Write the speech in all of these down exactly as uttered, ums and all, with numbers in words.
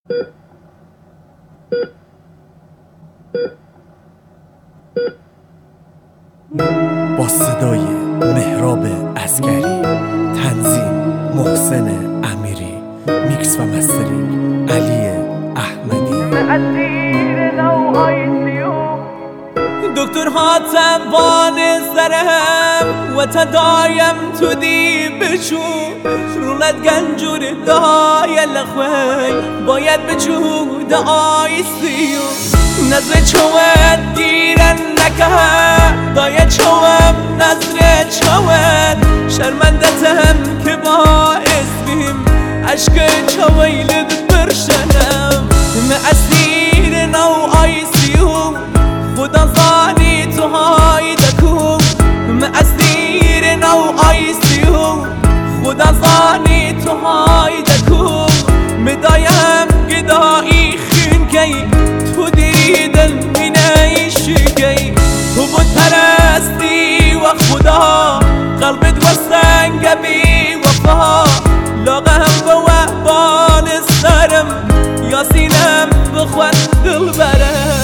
با صدای مهراب عسکری، تنظیم محسن امیری، میکس و مسترینگ علی احمدی. دکتر حاتم وان سرم و تا دایم تو دی بچو رولت گنجور دای لخوی باید بچو دا آیسیو نظر چوت گیرن نکه دای چوم نظر چوت شرمندتم که باعث بیم عشق چویلت برشنم من اسیر نو آیسیو خدا زانی تو های دکو من اسیر نو آیسیو خدا زانی تو های دکو مدایم گدایی خون کی تو دیدن می نیشگی تو بود پرستی و خدا قلبت وستنگ بی وفا لاغم به وحبان سرم یاسینم بخواد دل برم.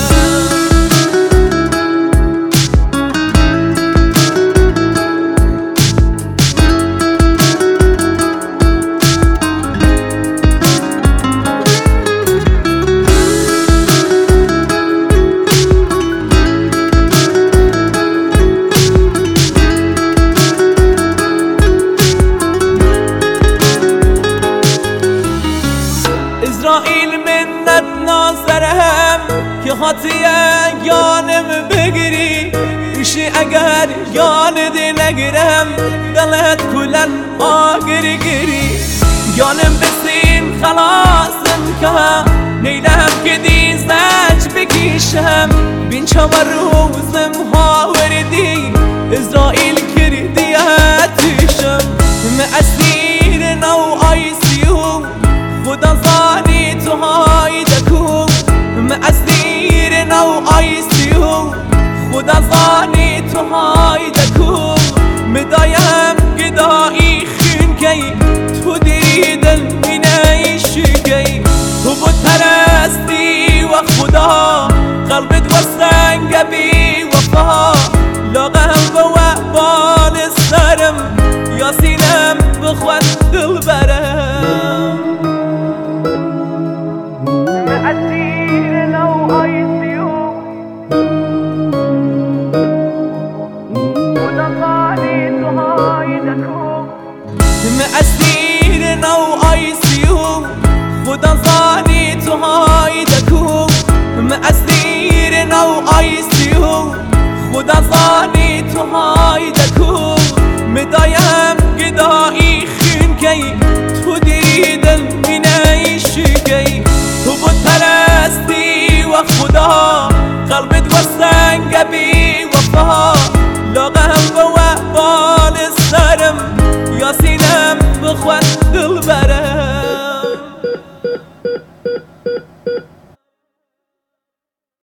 اسرائیل منت ناصرهم که خاطیه یانم بگیری ایشی اگر یاند نگیرم دلت کلن آگر گیری یانم بسین خلاصم که نیلم که دیزنج بکیشم بین چهار روزم هاوردی اسرائیل کردی اتیشم من اسیر نو آیسیو خدا زانی تو های دکو من اسیر نو آیسیو خدا زانی تو های دکو مدایم گدایی خون کی تو دیدن می نیشگی تو بود پرستی و خدا قلبت وستنگ بی وفا لاغم به وحبان سرم یاسینم بخواد دل برم. اسیر نو آیسیو خدا زانی تو های دکو من اسیر نو آیسیو خدا